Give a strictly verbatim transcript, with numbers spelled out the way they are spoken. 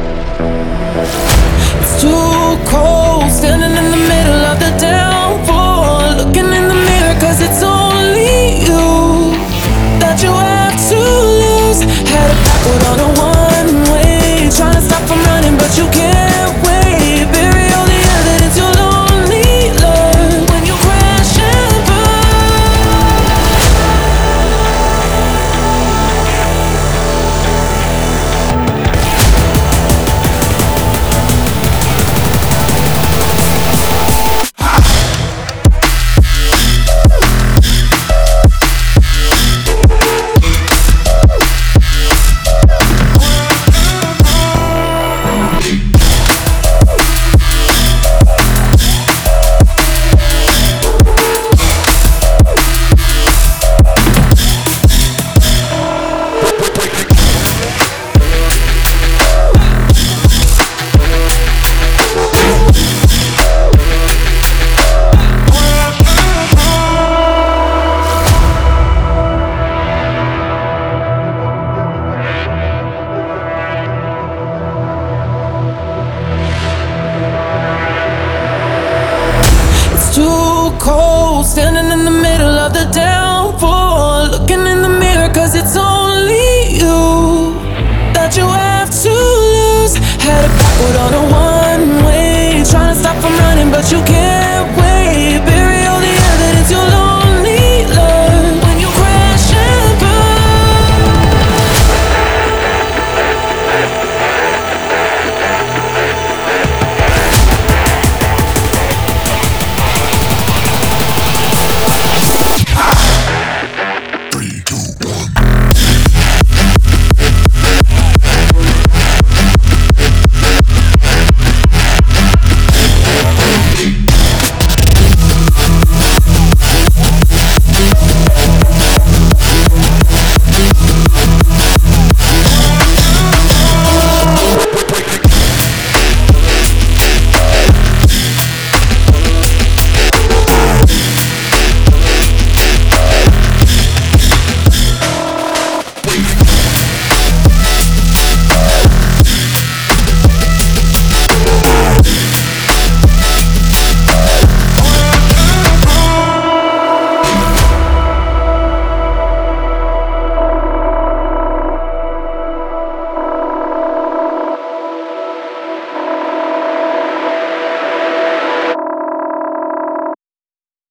It's too cold, standing in the middle of the downpour, looking in the mirror, cause it's only you that you have to lose. Headed backward on a one-way, trying to stop from running, but you can't wait. Bury all the evidence, you'll only learn when you crash and burn. Too cold, standing in the middle of the downpour, looking in the mirror, cause it's only you that you have to lose. Headed backward on a one-way, trying to stop from running, but you can't.